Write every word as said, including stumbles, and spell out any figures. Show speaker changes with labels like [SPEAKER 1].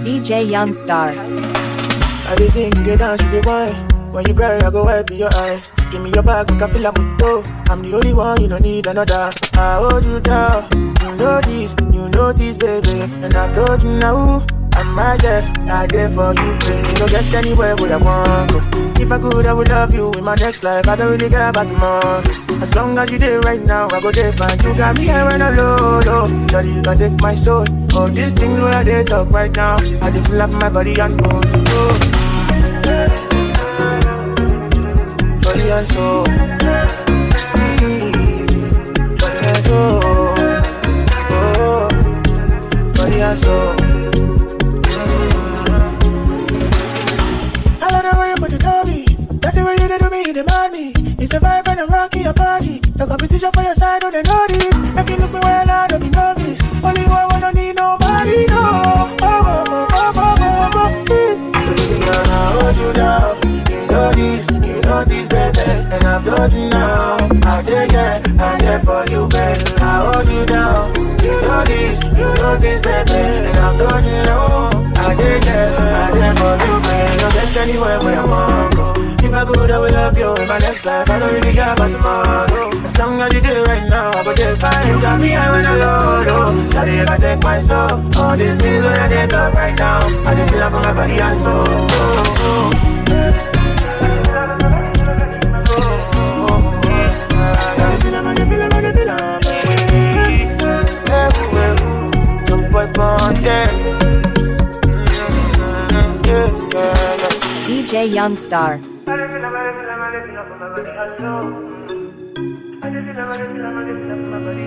[SPEAKER 1] D J Youngstar.
[SPEAKER 2] I dey sing, you dey dance, you dey whine. When you cry, I go wipe your eyes. Give me your back, make I feel like a toe. I'm the only one, you don't need another. I hold you down, you know this, you know this, baby. And I've told you now, I'm right there, right there for you, baby. You don't get anywhere where I want to. If I could, I would love you in my next life. I don't really care about tomorrow. As long as you there right now, I go there fine. You got me here when I'm low, low. Daddy, you can take my soul. All these things where I dey talk right now, I just feel like my body and bone. Oh. Body and soul. Body and soul. Oh. Body and soul. I love the way you put it on me. That's the way you do me, you demand me. It's a vibe and I'm rocking your body. No competition for your side, don't they know this? Make you look me well, I don't be novice. Only you, I wanna need nobody, no. Oh, oh, oh, oh, oh, oh, oh. So baby girl, I hold you down. You know this, you know this, baby. And I've told you now, I dare, yeah, I dare for you, baby. I hold you down. You know this, you know this, baby. And I've told you now, I dare, yeah, I dare for you, baby. Don't get anywhere where I wanna go. If I could, I would love you in my next life. I don't really care about tomorrow. As long as you do right now, I go there fine. You got me high when I low, low. Sorry, you can take my soul. All these things when I take up right now, I just feel up on my body and soul. Oh, oh.
[SPEAKER 1] D J Youngstar.
[SPEAKER 2] I